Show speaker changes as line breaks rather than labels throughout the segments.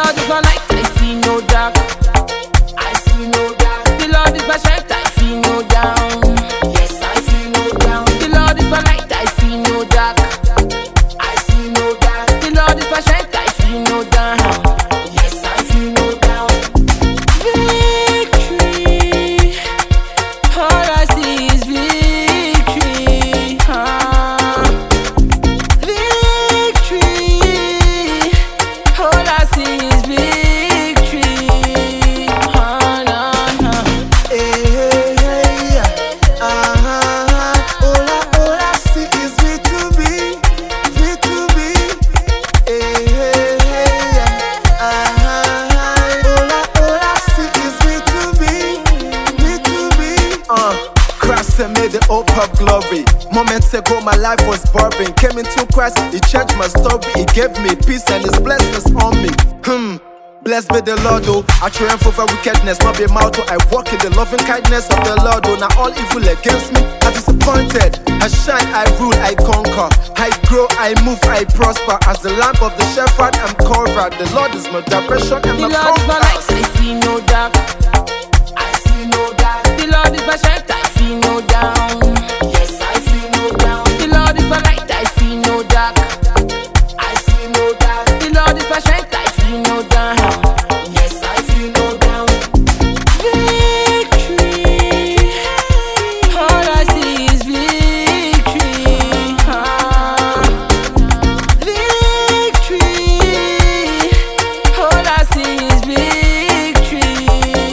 Lord is my light, I see no dark. I see no dark. The Lord is my strength, I see no down. Yes, I see no down. The Lord is my light, I see no dark. I see no dark. The Lord is my strength, I see no down. Yes, I see no down. Victory, all I see is victory. Victory, all I see is victory.
All I see is victory, victory. All I see is victory, victory. Christ made the hope of glory. Moments ago my life was boring. Came into Christ, He changed my story. He gave me peace and His blessings on me. Blessed be the Lord, oh. I triumph over wickedness, not be mouth, oh. I walk in the loving kindness of the Lord, oh. Now all evil against me are disappointed. I shine, I rule, I conquer. I grow, I move, I prosper. As the lamp of the shepherd, I'm covered. The Lord is my direction and
The
my
Lord is my light,
compass.
I see no dark. I see no dark. The Lord is my strength, I see no down. Yes, I see no down. The Lord is my light, I see no dark. I see no dark. The Lord is my strength, I see no down. Yes, I see no down. Victory, all I see is victory. Victory, all I see is victory.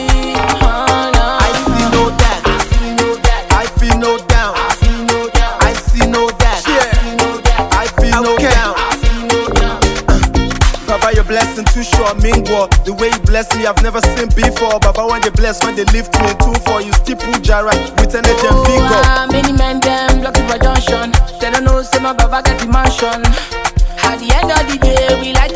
I see no that.
I see no that.
I feel no down.
I see no doubt.
I see no that.
I see no doubt.
I feel no down.
I see no doubt.
Baba, your blessing too short, mingle. The way you bless me, I've never seen before. Baba, when they bless, when they lift me in 2-4, you still pull Jara with energy and vigor.
Many men them blocking for junction. They don't know say my Baba get the mansion. At the end of the day, we like